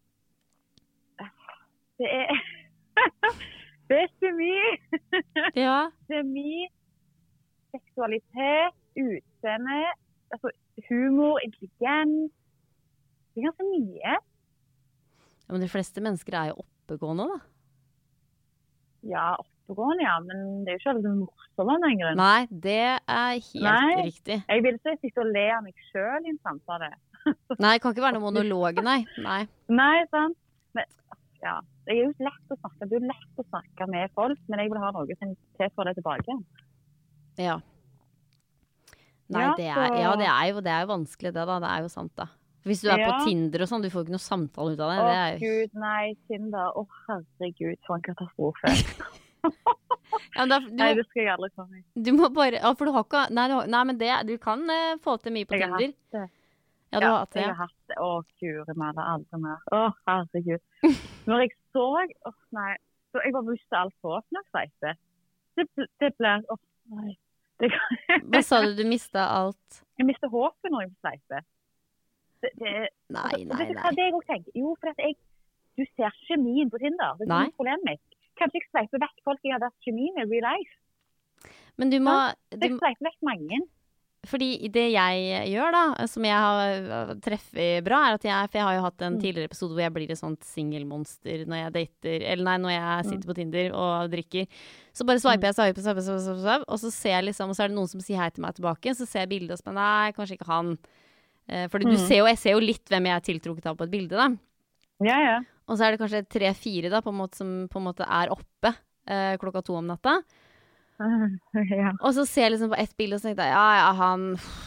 Det er... det er kjemi. Ja. Kjemi, seksualitet, utseende, altså humor, intelligens. Det er ganske mye. Ja, men de fleste mennesker er jo oppegående da. Ja, oppegående, ja. Men det er jo ikke alle som morsomme av den grunn. Nei, det er helt nei, riktig. Jeg vil ikke sitte og le av meg selv i en samtale. Nei, det kan ikke være noe monolog, nei. Nei, nei sant. Men, ja, det er jo lett å snakke. Det er jo lett å snakke med folk, men jeg vil ha noe som tilfører det tilbake. Ja. Nei, ja, det, er, så... ja, det, er jo, det er jo vanskelig det da. Det er jo sant da. Hvis du er ja. på Tinder og sånn, du får ikke noe samtale ut av det. Å, det er jo... Gud, nei, Tinder. Å, herregud, for en katastrofe. Ja, da, du, nei, det skal jeg aldri komme i. Du må bare, ja, for du har ikke, nei, du, nei men det, du kan uh, få til mye på jeg Tinder. Jeg har hatt det. Ja, du ja, har hatt det, ja. Jeg har hatt det. Å, gud, meg, det er aldri mer. Å, herregud. Når jeg så, å, nei, så jeg bare visste alt på når jeg sveite. Det, det ble, å, nei. Det, hva sa du, du mistet alt? Jeg mistet håpet når jeg sveite. Det, det, nei, altså, nei, nei. Hva det jeg også tenker? Jo, for at jeg, du ser kjemien på Tinder. Det er ikke problemet mitt. Kanskje jeg sveiper vekk folk jeg har vært kjemien i real life. Men du må... Ja, jeg sveiper vekk mange. Fordi det jeg gjør da, som jeg har treffet bra, er at jeg, for jeg har jo hatt en tidligere episode hvor jeg blir et sånt singelmonster når jeg dater, eller nei, når jeg sitter på Tinder og drikker. Så bare swiper jeg, swiper, swiper, swiper, swiper, swiper, og så ser jeg liksom, og så er det noen som sier hei til meg tilbake, så ser jeg bildet og så, nei, kanskje ikke han. Fordi mm. du ser jo, jeg ser jo litt hvem jeg er tiltrukket av på et bilde da. Ja, ja. Og så er det kanskje tre-fire da, på en måte, som på en måte er oppe eh, klokka to om natta. Ja. Og så ser jeg liksom på ett bilde og så tenkte jeg, ja, ja, han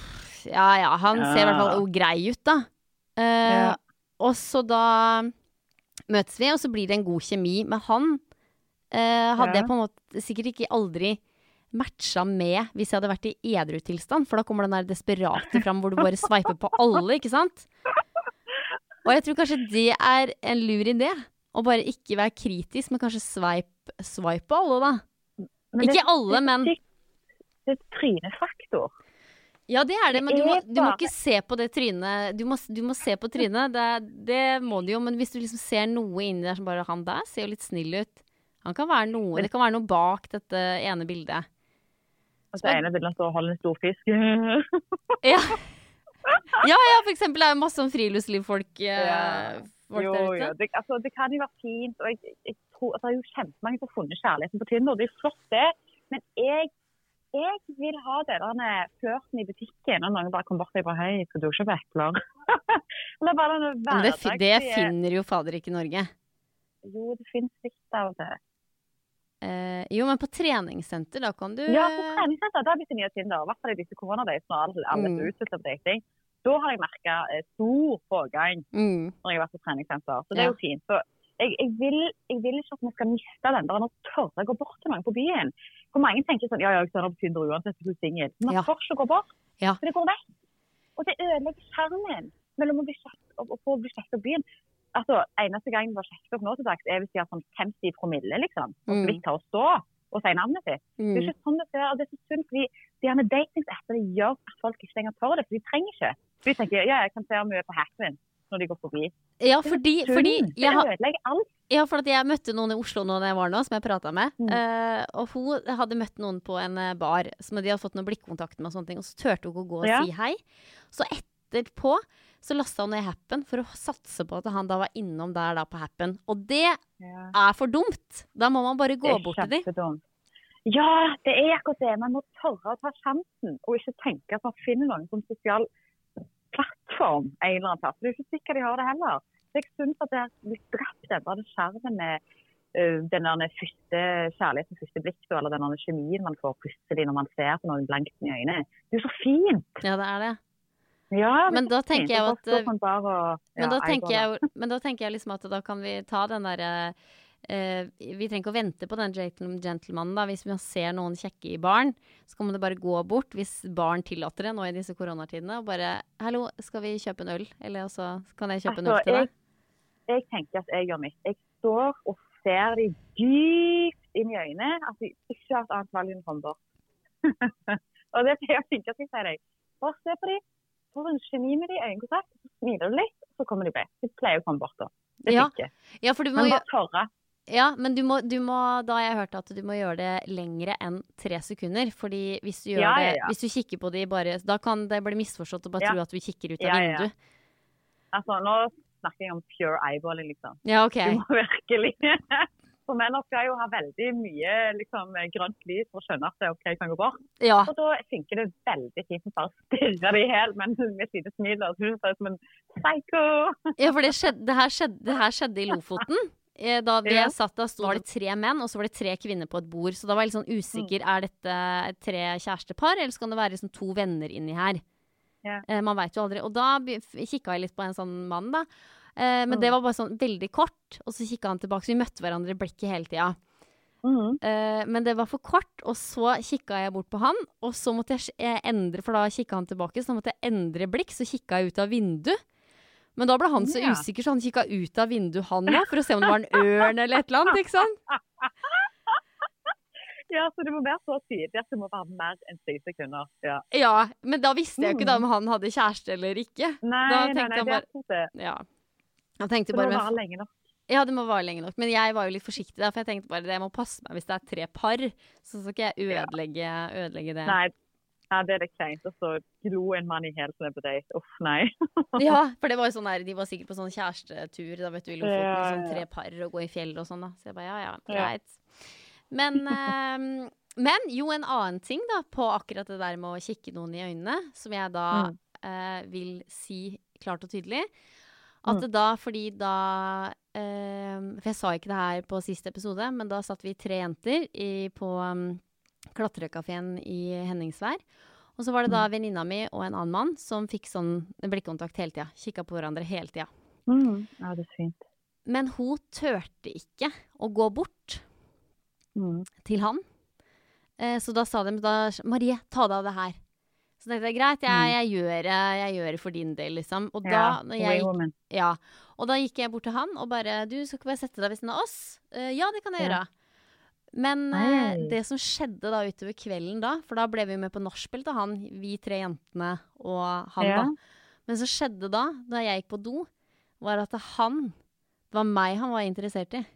ja, ja, han Ja. ser i hvert fall jo grei ut da. Eh, Ja. Og så da møtes vi, og så blir det en god kjemi. Men han eh, hadde Ja. jeg på en måte sikkert ikke aldri matcha med hvis jeg hadde vært i edru tilstand, for da kommer den der desperate fram hvor du bare sveiper på alle, ikke sant? Og jeg tror kanskje det er en lur idé, å bare ikke være kritisk, men kanskje sveip, sveip på alle da. Men Ikke det- alle, det- men... Det det er trynefaktor. Ja, det er det, men du Det må, er du må bare- ikke se på det trynet. Du må, du må se på trynet, det, det må du jo, men hvis du liksom ser noe inni der som bare, han der ser jo litt snill ut. Han kan være noe, det kan være noe bak dette ene bildet. Og så ene vil han stå og holde en stor fisk. Ja, ja, ja, for eksempel det er jo masse sånn friluftslivfolk eh, Ja. folk Jo, der ute. jo. Det, altså, det kan jo være fint, og jeg, jeg tror, altså, det er jo kjempemange som har funnet kjærligheten på Tinder, det er flott det, men jeg, jeg vil ha det der flørten i butikken, og noen bare kommer bort og jeg bare, hei, skal du kjøpe epler? Eller bare denne Men det, fi- det hverdagslige- finner jo fader ikke i Norge. Jo, det finnes litt av det. Eh, jo, men på treningssenter, da kan du... Ja, på treningssenter, da har vi til nye Tinder, i hvert fall i disse koronadays, når alle, alle Mm. er utsatt av dating. Da har jeg merket eh, stor pågang Mm. når jeg har vært på treningssenter, så det er Ja. jo fint. Så jeg, jeg, vil, jeg vil ikke at vi skal miste den der, når tørre å gå bort til noen på byen. For mange tenker sånn, ja, ja, jeg står på Tinder uansett hvis du er singel. Men man Ja. får ikke gå bort, Ja. for det går vekk. Og det ødelegger skjermen mellom å bli kjekt og, og få bli kjekt på byen. Altså, eneste gang det var kjekt opp nå til dags, er hvis de har sånn femti promille, liksom, og så Mm. vidt tar å stå og si navnet sitt. Det er Mm. ikke sånn det ser, og det er så synd, fordi de gjerne datingsappene gjør at folk ikke lenger tør det, for de trenger ikke. For de tenker, ja, jeg kan se om vi er på Hackman når de går forbi. Ja, Det er fordi, synd. fordi det jeg har... ødelegger alt. Ja, for at jeg møtte noen i Oslo nå da jeg var nå, som jeg pratet med. Mm. Eh, og hun hadde møtt noen på en eh, bar, som de hadde fått noen blikkontakt med og sånne ting, og så tørte hun ikke å gå og Ja. si hei. Så etterpå så lastet hun ned Happen for å satse på at han da var innom der da på Happen. Og det Ja. er for dumt. Da må man bare Det gå er bort til dem. kjempedumt. Ja, det er akkurat det. Man må tørre å ta sjansen, og ikke tenke at man finner noen som sosial plattform en eller annen plass. Det er ikke sikkert de har det heller. Så jeg synes at det er litt drept den der skjermen med uh, den der første kjærligheten, første blikk, eller den der kjemien man får plutselig når man ser på noen blankt i øynene. Det er jo så fint! Ja, det er det. Ja, det Men er da så tenker fint. jeg jo Og at, så står man bare og, Men, ja, da tenker jeg, eyeballer. jo- men da tenker jeg liksom at da kan vi ta den der eh, vi trenger ikke å vente på den gentle- gentlemanen da. Hvis vi ser noen kjekke i baren, så kan man bare gå bort hvis barn tillater det nå i disse koronatidene, og bare, hallo, skal vi kjøpe en øl? Eller altså, kan jeg kjøpe en øl Altså, til deg? jeg, jeg tenker at jeg gjør mitt. Jeg står og ser de dypt inn i øynene, at de ikke har et annet valg enn å komme bort. Og det er jeg tenker at jeg sier deg. Bare se på de, får en kjemi med de i øyekontakt, så smiler du litt, så kommer de på. De pleier å komme bort da. Det Ja. tenker jeg. Ja, for du må Men jo bare tørre. Ja, men du må, du må, da har jeg hørt at du må gjøre det lengre enn tre sekunder, fordi hvis du gjør Ja, ja, det, ja. hvis du kikker på de bare, da kan det bli misforstått og bare Ja. tro at du kikker ut av Ja, ja, ja. vinduet. Altså, nå snakker jeg om pure eyeballing, liksom. Ja, ok. Du må virkelig. For menn skal jo ha veldig mye liksom, grønt lys for å skjønne at det er ok, jeg kan gå bort. Ja, Og da funker det veldig fint å bare stirre de helt, men med sine smil og hun ser ut som en psycho. ja for det, skjedde, det, her skjedde, det her skjedde i Lofoten. Eh, Da vi Ja. satt da, sto, var det tre menn, og så var det tre kvinner på et bord. Så da var jeg litt sånn usikker, Mm. er dette tre kjærestepar, eller skal det være liksom to venner inni her? Ja. Eh, man vet jo aldri. Og da be- kikket jeg litt på en sånn mann da. Eh, men Mm. det var bare sånn veldig kort, og så kikket han tilbake, så vi møtte hverandre i blikket hele tiden. Mhm. Eh, men det var for kort, og så kikket jeg bort på han, og så måtte jeg eh, endre, for da kikket han tilbake, så da måtte jeg endre blikk, så kikket jeg ut av vinduet. Men da ble han så Ja. usikker, så han kikket ut av vinduet han da, for å se om det var en ørn eller et eller annet, ikke sant? Ja, så det må være så tydelig at det må være mer enn ti sekunder. Ja. Ja, men da visste jeg jo ikke da Mm. om han hadde kjæreste eller ikke. Nei, Da nei, tenkte nei, jeg det bare- er ikke det. Ja. Jeg tenkte Det bare må med være lenge nok. Ja, det må vare lenge nok. Men jeg var jo litt forsiktig der, for jeg tenkte bare det, jeg må passe meg hvis det er tre par, så skal ikke jeg ødelegge, ødelegge det. Nei, ja, det er litt kleint. Og så glo en mann i hæl som er på date. Uff, nei. Ja, for det var jo sånn der, de var sikkert på sånn kjærestetur, da vet du, i Lofoten, Ja, sånn ja. tre par og gå i fjell og sånn da. Så jeg bare, ja, ja, Ja. greit. Men, eh, men jo, en annen ting da, på akkurat det der med å kikke noen i øynene, som jeg da Mm. eh, vil si klart og tydelig, at Mm. det da, fordi da, eh, for jeg sa ikke det her på siste episode, men da satt vi tre jenter i, på um, klatrekaféen i Henningsvær, Og så var det da venninna mi og en annen mann som fikk sånn blikkontakt hele tida. Kikket på hverandre hele tida. Mm. Ja, det er fint. Men hun tørte ikke å gå bort Mm. til han. Eh, så da sa de da, Marie, ta deg av det her. Så tenkte jeg, greit, jeg, jeg, gjør, det, jeg gjør det for din del, liksom. Og da, Ja, når jeg, woman. ja, og da gikk jeg bort til han og bare, du skal ikke bare sette deg ved siden av oss? Eh, ja, det kan jeg Ja. gjøre. Men eh, Nei. det som skjedde da utover kvelden da, for da ble vi med på nachspiel til han, vi tre jentene og han Ja. da. Men så skjedde da, da jeg gikk på do, var at han, det var meg han var interessert i.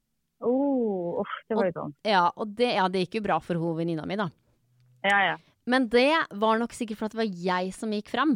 Oh, uff, det var jo dumt. Ja, og det, ja, det gikk jo bra for hun venninna mi da. Ja, ja. Men det var nok sikkert for at det var jeg som gikk frem.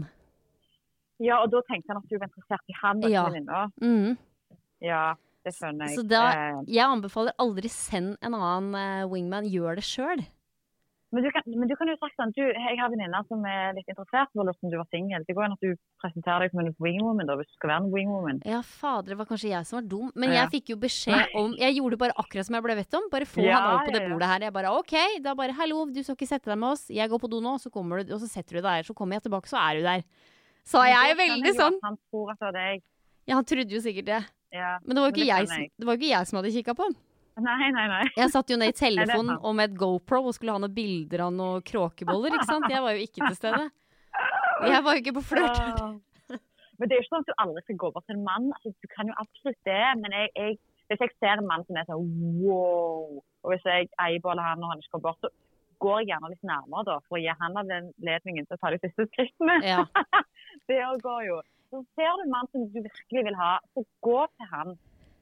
Ja, og da tenkte han at du var interessert i han og Ja. venninna. Mhm. Ja, det skjønner jeg. Så da, Eh, jeg anbefaler aldri send en annen eh, wingman, gjør det selv. men, du kan, men du kan jo sagt sånn, du, jeg har venninner som er litt interessert, for som du var single. Det går an at du presenterer deg som en wingwoman da, hvis du skal være en wingwoman. Ja, fader, det var kanskje jeg som var dum. Men Ja. jeg fikk jo beskjed om, jeg gjorde bare akkurat som jeg ble bedt om. Bare få Ja, han over på det ja, ja. bordet her. Jeg bare, ok, da bare, hallo, du skal ikke sette deg med oss. Jeg går på do nå, så kommer du, og så setter du deg der. Så kommer jeg tilbake, så er du der. Sa jeg Da skjønner veldig jo at sånn. Han tror at det var deg. Ja, han trodde jo sikkert det. Ja. Men det var jo ikke, det jeg, skjønner som- det var jo ikke jeg som hadde kikket på han. Nei, nei, nei. Jeg satt jo ned i telefonen sant. og med et GoPro og skulle ha noen bilder av noen kråkeboller, ikke sant? Jeg var jo ikke til stede. Jeg var jo ikke på flørt. Ja. Men det er jo ikke sånn at du aldri skal gå bort til en mann. Altså, du kan jo absolutt det, men jeg, jeg, hvis jeg ser en mann som er sånn wow, og hvis jeg eyeballer han og han ikke går bort, så går jeg gjerne litt nærmere da, for å gi han anledningen til å ta de siste skrittene. Ja. Det går jo. Så ser du en mann som du virkelig vil ha, så gå til han.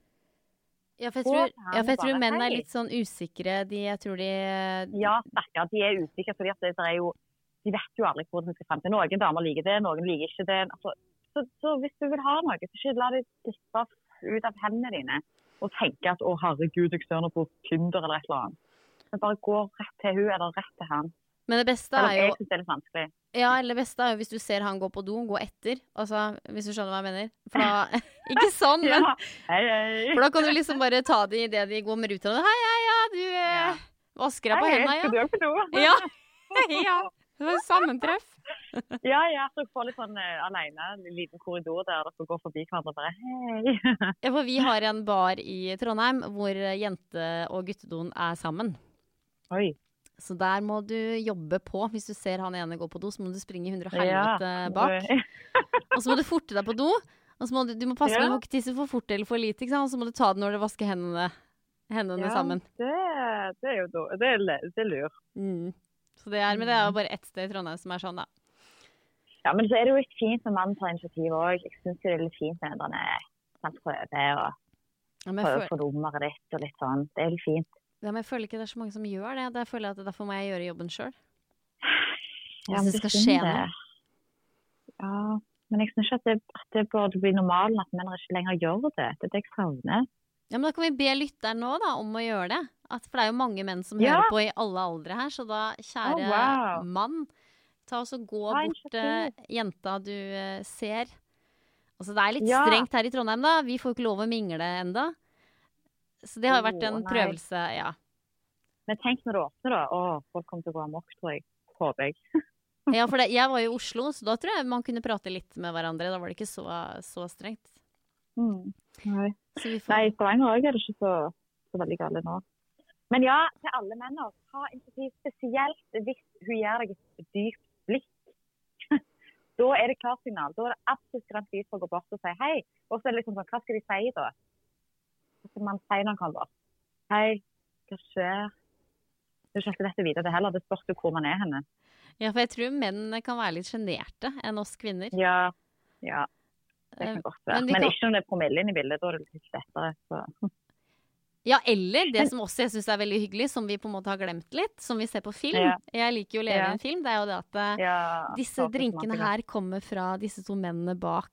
Ja, for jeg Gå tror, til han ja, for jeg og tror bare, menn er hei. litt sånn usikre. De, jeg tror de Ja, stakkar, de er usikre, fordi at det er jo, de vet jo aldri hvor de skal frem til. Noen damer liker det, noen liker ikke det. Altså, så, så hvis du vil ha noe, så ikke la det slippe ut av hendene dine og tenke at, å herregud, jeg ser noe på Tinder eller et eller annet. Men bare gå rett til hun eller rett til han. Men det beste Eller er jo jeg synes det er litt vanskelig. Ja, eller det beste er jo hvis du ser han gå på do, gå etter. Altså, hvis du skjønner hva jeg mener. For da Ikke sånn, men Ja, hei, hei. For da kan du liksom bare ta det i det de går med ruta. Hei, hei, ja, du eh, Ja. vasker deg på Hei, hendene, skal du også på do? ja. Ja. Ja. Det var et sammentreff. Ja, ja, så får litt sånn uh, alene, en liten korridor der dere går forbi hverandre og bare, hei. Ja, for vi har en bar i Trondheim hvor jente- og guttedoen er sammen. Oi. Så der må du jobbe på. Hvis du ser han ene gå på do, så må du springe hundre og Ja. helvete bak. Og så må du forte deg på do. Og så må du, du må passe på Ja. at du må ikke tisse for fort eller for lite, ikke sant? Og så må du ta det når du vasker hendene, hendene sammen. Det, det er jo da, det er, le- det er lur. Mm. Så det er, men det er jo bare ett sted i Trondheim som er sånn, da. Ja, men så er det jo litt fint når mannen tar initiativ også. Jeg synes det er litt fint når han er prøver og Ja, men jeg, prøver føler, for nummeret ditt og litt sånn. Det er litt fint. ja, men jeg føler ikke det er så mange som gjør det. Der føler jeg at derfor må jeg gjøre jobben selv. Ja, Hvis men det skal synd skje det. noe. Ja, men jeg synes ikke at det, at det burde bli normalen at menn ikke lenger gjør det. Det er det jeg savner. Ja, men da kan vi be lytteren nå da, om å gjøre det. At, for det er jo mange menn som Ja. hører på i alle aldre her, så da, kjære Oh, wow. mann, ta oss og gå Ta bort eh, initiativ. jenta du eh, ser. Altså, det er litt Ja. strengt her i Trondheim da. Vi får jo ikke lov å mingle enda. Så det har jo vært Å, en nei. prøvelse, ja. Men tenk når det åpner da. Å, folk kommer til å gå amok, tror jeg. Håper jeg. Ja, for det, jeg var jo i Oslo, så da tror jeg man kunne prate litt med hverandre. Da var det ikke så, så strengt. Mm. Nei. Så vi får... Nei, i Stavanger også er det ikke så, så veldig gale nå. Men ja, til alle menn, ta initiativ spesielt hvis hun gjør deg et dypt blikk. Da er det klart signal. Da er det absolutt garanti for å gå bort og si hei. Og så er det liksom sånn, hva skal de si da? Hva skal man si når han kommer bort? Hei, hva skjer? Det er ikke alltid dette videre det heller. Det spørs jo hvor man er henne. Ja, for jeg tror menn kan være litt generte enn oss kvinner. Ja, ja. Det Eh, kan godt være. men Men, vi kan- ikke når det er promille inn i bildet. Da er det litt lettere. Så. Ja, eller det som også jeg synes er veldig hyggelig, som vi på en måte har glemt litt, som vi ser på film. Ja. Jeg liker jo å leve Ja. i en film. Det er jo det at eh, Ja, disse så drinkene smakelig. her kommer fra disse to mennene bak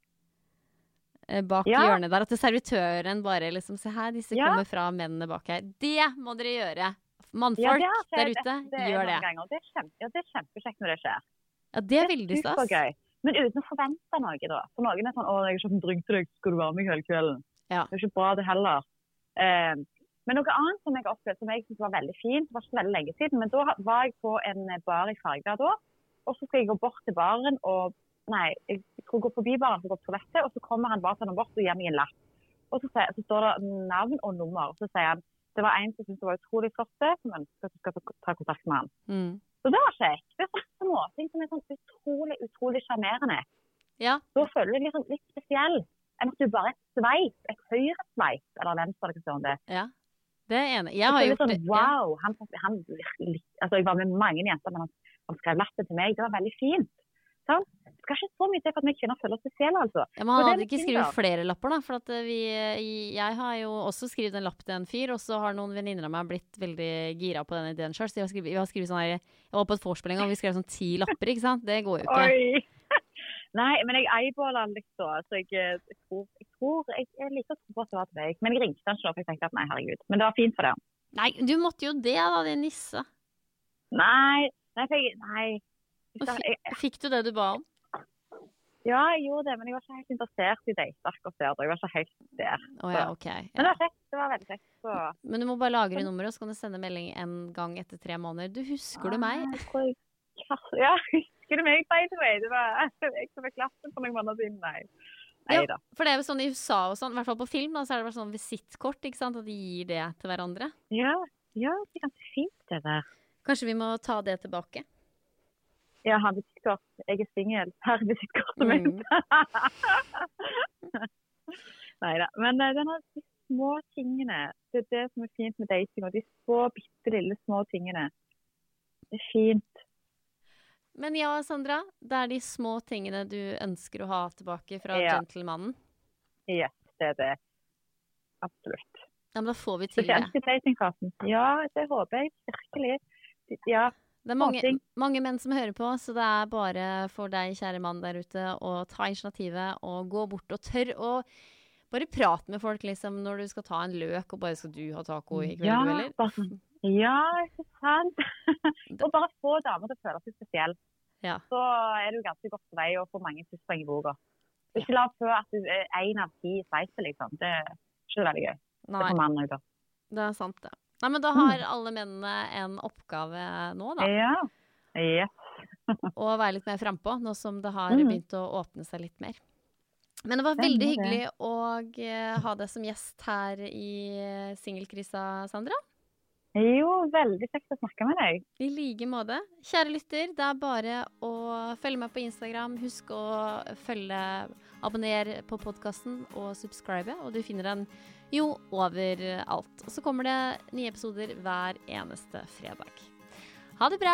eh, bak Ja. hjørnet der. At det servitøren bare liksom Se her, disse Ja. kommer fra mennene bak her. Det må dere gjøre. Mannfolk Ja, det har der skjedd ute, etter- gjør noen det. ganger. Det er, kjempe, ja, det er kjempekjekt når det skjer. Ja, det er veldig stas. Supergøy. Men uten å forvente noe, da. For noen er sånn 'Å, jeg har kjøpt en drink til deg, skal du være med hele kvelden?' Ja. Det er ikke bra, det heller. Eh, men noe annet som jeg opplevde, som jeg synes var veldig fint, det var ikke veldig lenge siden, men da var jeg på en bar i Farga da, og så skal jeg gå bort til baren, og nei, jeg tror gå forbi baren for å gå på toalettet, og så kommer han bare til bort og gir meg en lapp. Og så, så står det navn og nummer, og så sier han, det var en som syntes det var utrolig flott, som ønsker at du skal ta kontakt med han. Mm. Så det var kjekt. Det er sånn småting som er sånn utrolig, utrolig charmerende. Ja. Så føler du deg liksom litt spesiell, enn at du bare er et sveip, et høyre sveip, eller venstre, eller sånn det. Ja, det er enig. Jeg har gjort sånn, det. Wow, han, han, altså jeg var med mange jenter, men han, han skrev lappen til meg, det var veldig fint. Sånn. Det skal ikke så mye til for at vi kvinner føler oss spesielle, altså. Ja, men han hadde ikke skrevet flere lapper, da. For at vi, jeg har jo også skrevet en lapp til en fyr, og så har noen venninner av meg blitt veldig gira på den ideen selv. Så jeg har skrevet, jeg har skrevet sånn her, jeg var på et vorspilling, og vi skrev sånn ti lapper, ikke sant? Det går jo ikke. Oi! Nei, men jeg eyeballer han litt så, så jeg, jeg tror, jeg tror, jeg, jeg liker å tro på at det var til deg. Men jeg ringte han selv, for jeg tenkte at nei, herregud. Men det var fint for det. Nei, du måtte jo det da, din nisse. Nei, nei, for jeg, nei. Jeg, jeg, Fikk du det du ba om? Ja, jeg gjorde det, men jeg var ikke helt interessert i date akkurat der. Jeg var ikke helt der. Oh, ja, okay. Ja. Men det var kjekt, det var veldig kjekt. Så. Men du må bare lagre nummeret, og så kan du sende melding en gang etter tre måneder. Du husker ah, du meg? Jeg, ja, husker du meg, by the way? Det var jeg som var klassen for noen måneder siden, nei. Nei ja, for det er jo sånn i U S A og sånn, i hvert fall på film, da, så er det bare sånn visittkort, ikke sant? At de gir det til hverandre. Ja, ja, det er ganske fint det der. Kanskje vi må ta det tilbake? Ja, han visittkort. Jeg er singel. Her er visitkortet mitt. Mm. Neida. Men uh, denne, de små tingene, det er det som er fint med dating, og de små, bitte lille små tingene. Det er fint. Men ja, Sandra, det er de små tingene du ønsker å ha tilbake fra ja. Gentlemannen? Ja, det er det. Absolutt. Ja, men da får vi til det. Spesielt i datingfasen. Ja, det håper jeg virkelig. Ja. Det er mange, mange menn som hører på, så det er bare for deg, kjære mann der ute, å ta initiativet og gå bort og tørre å bare prate med folk liksom, når du skal ta en løk, og bare skal du ha taco i kveld, ja, eller? Bare, ja, ikke sant. Og bare få damer til å føle seg spesiell. Ja. Så er du ganske godt på vei å få mange plusspoeng i boka. Ikke la på at du er en av ti sveiser, liksom. Det er ikke veldig gøy. Nei. Det er for mannen også, da. Det er sant, det. Nei, men da har alle mennene en oppgave nå, da. Ja, yes. Og være litt mer frempå, nå som det har begynt å åpne seg litt mer. Men det var veldig hyggelig å ha deg som gjest her i Singelkrisa, Sandra. Jo, veldig kjekt å snakke med deg. I like måte. Kjære lytter, det er bare å følge meg på Instagram. Husk å følge, abonnere på podcasten og subscribe, og du finner den jo overalt. Og så kommer det nye episoder hver eneste fredag. Ha det bra!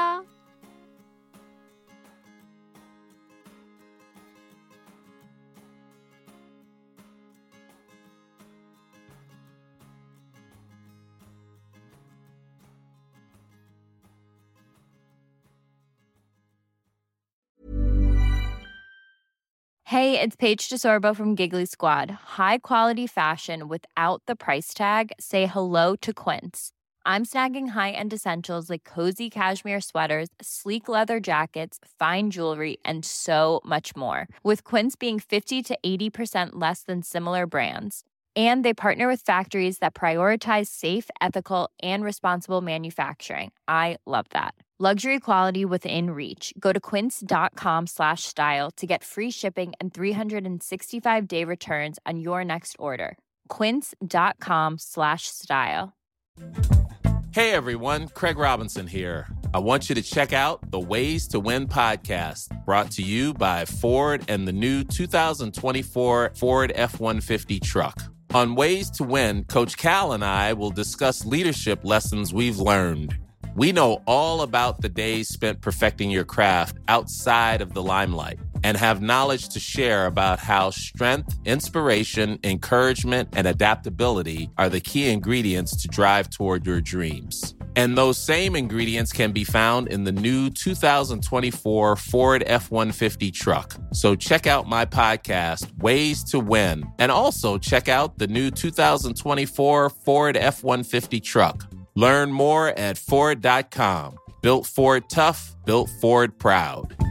Hey, it's Paige DeSorbo from Giggly Squad. High quality fashion without the price tag. Say hello to Quince. I'm snagging high-end essentials like cozy cashmere sweaters, sleek leather jackets, fine jewelry, and so much more. With Quince being fifty to eighty percent less than similar brands. And they partner with factories that prioritize safe, ethical, and responsible manufacturing. I love that. Luxury quality within reach. Go to quince.com slash style to get free shipping and three sixty-five day returns on your next order. Quince.com slash style. Hey everyone, Craig Robinson here. I want you to check out the Ways to Win podcast, brought to you by Ford and the new two thousand twenty-four Ford F one fifty truck. On Ways to Win, Coach Cal and I will discuss leadership lessons we've learned. We know all about the days spent perfecting your craft outside of the limelight and have knowledge to share about how strength, inspiration, encouragement, and adaptability are the key ingredients to drive toward your dreams. And those same ingredients can be found in the new two thousand twenty-four Ford F one fifty truck. So check out my podcast, Ways to Win, and also check out the new two thousand twenty-four Ford F one fifty truck. Learn more at Ford dot com. Built Ford tough, built Ford proud.